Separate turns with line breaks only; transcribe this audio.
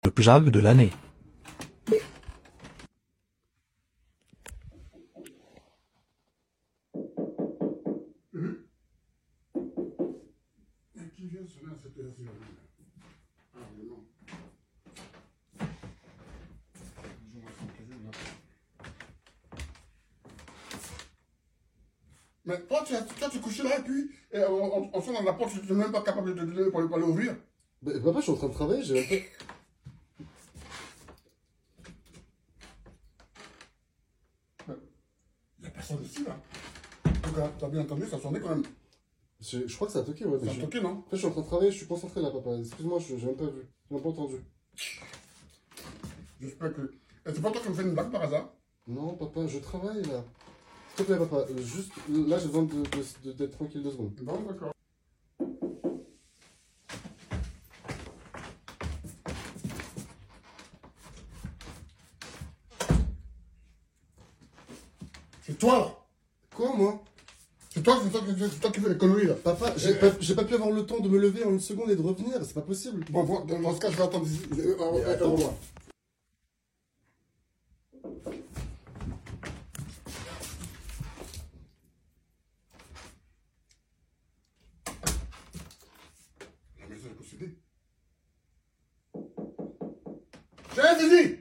Le plug de l'année.
Qui vient sonner à cette heure-ci? Ah, non. Mais toi, tu es couché là et puis on sonne dans la porte, tu n'es même pas capable de pour aller ouvrir.
Bah, papa, je suis en train de travailler, j'ai même pas...
Il n'y a personne ici là. Donc, tu as bien entendu, ça sonnait quand même.
Je crois que ça a toqué, ouais.
Ça a toqué, non?
En fait, je suis en train de travailler, je suis concentré là, papa. Excuse-moi, j'ai même pas vu. J'ai même pas entendu.
J'espère que. Et c'est pas toi qui me fais une blague par hasard?
Non, papa, je travaille là. S'il te plaît, papa, juste là, j'ai besoin d'être tranquille 2 secondes.
Bon, d'accord. C'est toi là?
Quoi, moi?
C'est toi qui fais les conneries là.
Papa, j'ai pas pu avoir le temps de me lever en 1 seconde et de revenir, c'est pas possible.
Bon, dans ce cas, je vais attendre ici. Attends, moi. La maison est possédée. J'ai dit!